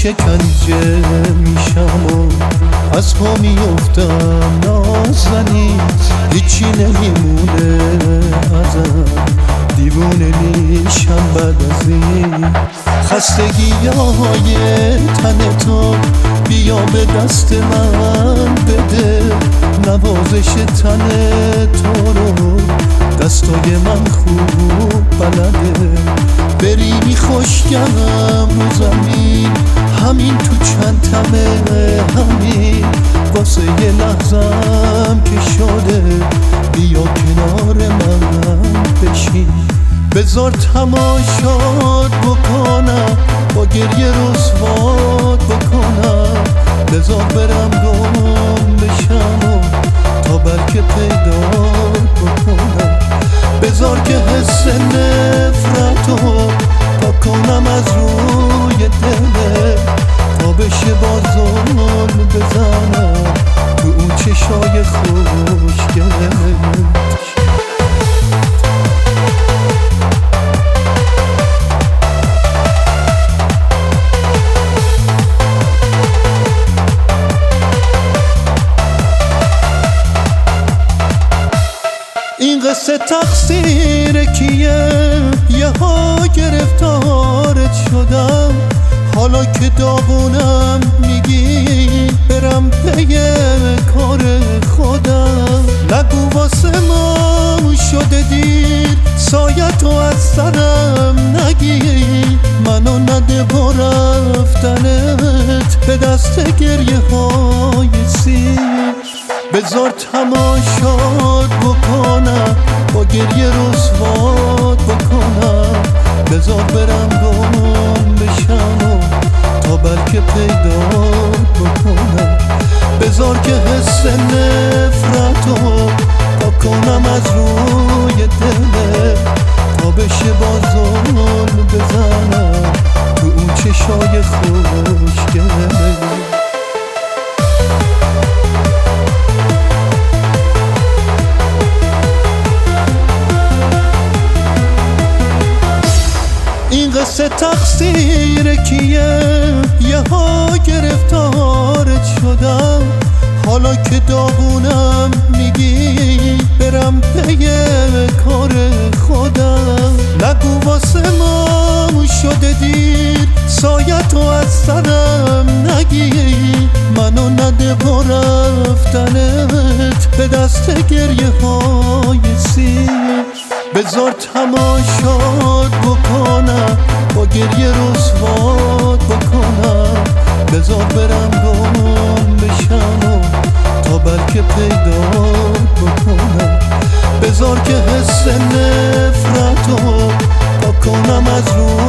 شکنجه میشم و از پا میافتم نازنین، هیچی نمیمونه ازم، دیوونه میشم بعد از این. خستگی های تن تو بیا به دست من بده، نوازش تن تو رو دستای من خوب بلده. بری خوشگم رو زمین، همین تو چندتمه، همین واسه یه لحظم که شده، بیا کنار من بشین. بذار تماشات بکنم، با گریه رسوات بکنم، بذار برم گم بشم و تا بلکه پیدا بکنم. بذار که حس نفرتو پاک کنم از روی دله، تا بشه با ظلم بزنم تو اون چشای خوشگله. این قصه تقصیر کیه؟ یه ها گرفتارت شدم، حالا که داغونم میگی برم پی کار خودم. نگو واسه ما شده دیر، سایتو از سرم نگیر، منو نده با رفتنت به دست گریه های سیر. بذار تماشات بکنم، با گریه رسوات بکنم، بذار برم گم بشم و تا بلکه پیدا بکنم. بذار که حس نفرتو پاک کنم از روی دله، تا بشه با ظلم بزنم تو اون چشای خوشگله. این قصه تقصیر کیه؟ یه ها گرفتارت شدم، حالا که داغونم میگی برم پی کار خودم. نگو واسه ما شده دیر، سایتو از سرم نگیر، منو نده با رفتنت به دست گریه های سیر. بذار تماشات بکنم، با گریه رسوات بکنم، بذار برم گم بشم و تا بلکه پیدا بکنم. بذار که حس نفرتو پاک کنم از روی